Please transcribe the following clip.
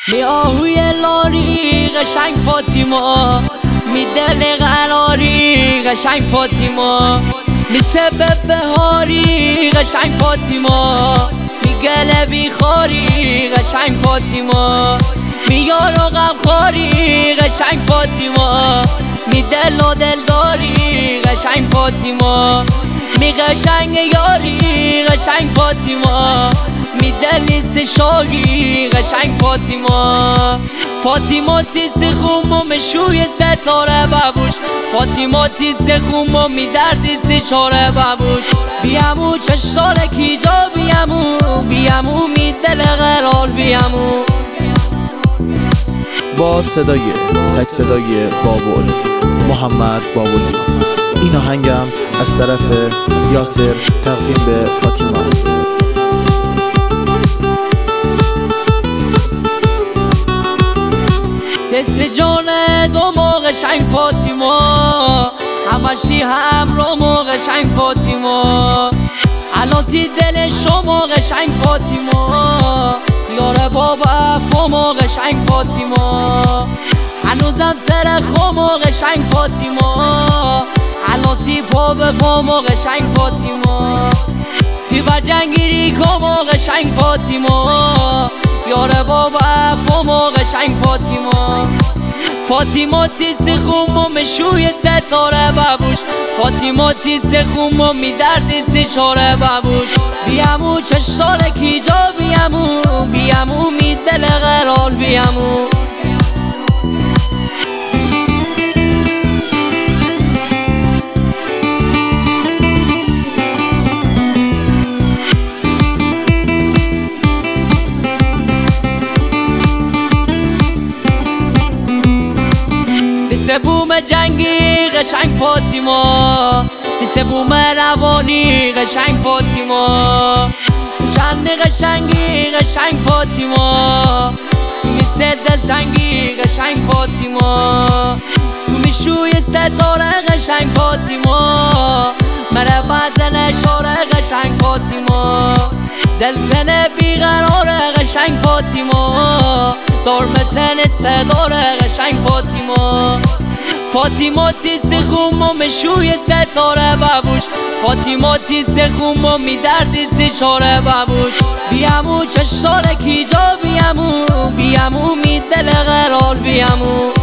می آهوی لاری قشنگ فاطیما، می دل قراری قشنگ فاطیما، می سبب بهاری قشنگ فاطیما، می گل بیخاری قشنگ فاطیما، می یار و غمخواری قشنگ فاطیما، می دل و دلداری قشنگ فاطیما، می قشنگ یاری قشنگ فاطیما، می دلیس شاگی قشنگ فاطیما. فاطیما تیز خومو مشوی ستاره ببوش، فاطیما تیز خومو می دردی سیچاره ببوش، بیامو چشاره کی جا بیامو می دل قرار بیامو. با صدای تک صدای بابول محمد بابولی، این آهنگم از طرف یاسر تقدیم به فاطیما. دست جان دومو قشنگ فاطیما، همشی همراهمو قشنگ فاطیما، الان تی دل شما قشنگ فاطیما، یار بابا فومو قشنگ فاطیما، هنوزم سر خومو قشنگ فاطیما، الان تی پا به پامو قشنگ فاطیما، تی و جنگیری کامو قشنگ فاطیما، یار بابا فومو قشنگ فاطیما. فاطیما تیز خومو مشوی ستاره ببوش، فاطیما تیز خومو می دردی سیچاره ببوش، بیامو چشاره کی جا بیامو می دل قرار بیامو. بوم جنگی قشنگ فاطیما، بوم روانی قشنگ فاطیما، چند قشنگی قشنگ فاطیما، تو میسه دلتنگی قشنگ فاطیما، تو میشوی ستاره قشنگ فاطیما، مره وزن اشاره قشنگ فاطیما، دلتن بیقراره قشنگ فاطیما، دارمتن صداره قشنگ فاطیما. فاطیما تیز خومو مشوی ستاره ببوش، فاطیما تیز خومو می دردی سیچاره ببوش، بیامو چشاره کی جا بیامو می دل قرار بیامو.